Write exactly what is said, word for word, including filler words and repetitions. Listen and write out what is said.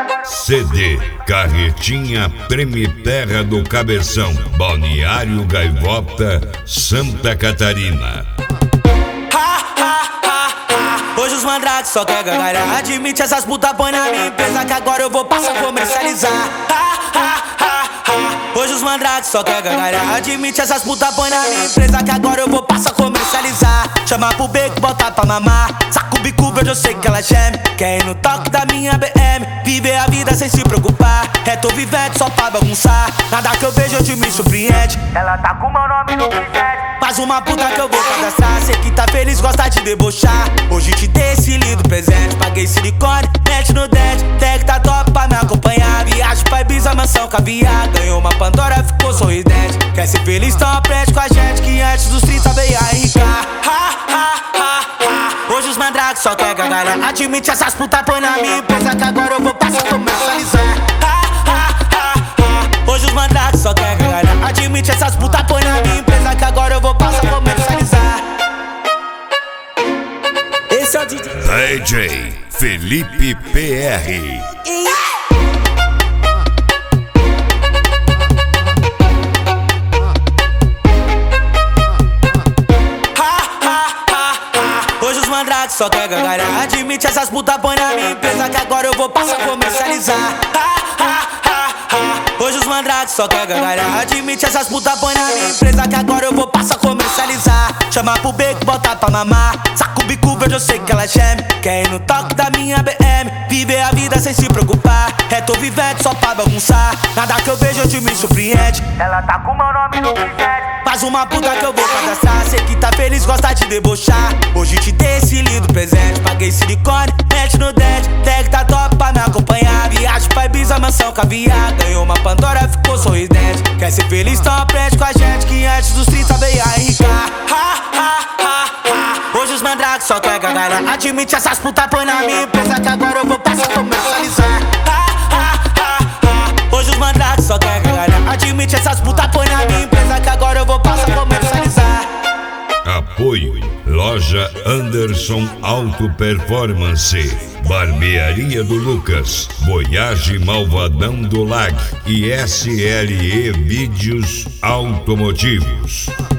C D Carretinha Premiterra do Cabeção, Balneário Gaivota, Santa Catarina. Hoje os mandrake só quer gargalhar. Admite essas puta põe na minha empresa que agora eu vou passar a comercializar. Hoje os mandrake só quer gargalhar. Admite essas puta põe na minha empresa que agora eu vou passar a comercializar. Chama pro beco, botar pra mamar. Saco o bico verde, eu sei que ela geme. Quer ir no toque da minha B M, viver a vida sem se preocupar. É, tô vivendo só pra bagunçar. Nada que eu vejo hoje me surpreende. Ela tá com meu nome no presente. Faz uma puta que eu vou cadastrar. Cê que tá feliz, gosta de debochar. Hoje te dei esse lindo presente. Paguei silicone, mete no dente. Tech tá top pra me acompanhar. Viagem pra Ibiza, mansão caviar. Ganhou uma Pandora, ficou sorridente. Quer ser feliz, então aprende com a gente. Que antes dos trinta veio a enricar. Ha, ha, ha, ha. Hoje os mandrake só quer gargalhar. Admite essas puta põe na minha empresa que agora eu vou passar a comercializar. Ha, ha, ha, ha. Hoje os mandrake só quer gargalhar. Admite essas puta põe na minha empresa que agora eu vou passar a comercializar. Esse é o D J D J Felipe P R. Hoje os mandrake só quer gargalhar. Admite essas puta põe na minha empresa que agora eu vou passar a comercializar. Hoje os mandrake só quer gargalhar. Admite essas puta põe na minha empresa que agora eu vou passar a comercializar. Chama pro beco, botar pra mamar. Saco o bico verde, eu sei que ela geme. Quer ir no toque da minha B M, viver a vida sem se preocupar. É, tô vivendo só pra bagunçar. Nada que eu vejo hoje me surpreende. Ela tá com meu nome no presente. Faz uma puta que eu vou cadastrar. Cê que tá feliz, gosta de debochar. Hoje te dei esse lindo presente. Paguei silicone, mete no dente. Tech tá top pra me acompanhar. Viagem pra Ibiza, mansão caviar. Ganhou uma Pandora, ficou sorridente. Quer ser feliz, então aprende com a gente. Que antes dos trinta veio a enricar. Ha, ha, ha, ha. Hoje os mandrake só quer gargalhar. Admite essas puta põe na minha empresa que agora eu vou passar a comercializar. Ha, ha, ha, ha. Hoje os mandrake só quer gargalhar. Admite essas puta põe na minha empresa que agora eu vou passar a comercializar. Apoio Loja Anderson Auto Performance, Barbearia do Lucas, Voyage Malvadão do Lag e S L E Vídeos Automotivos.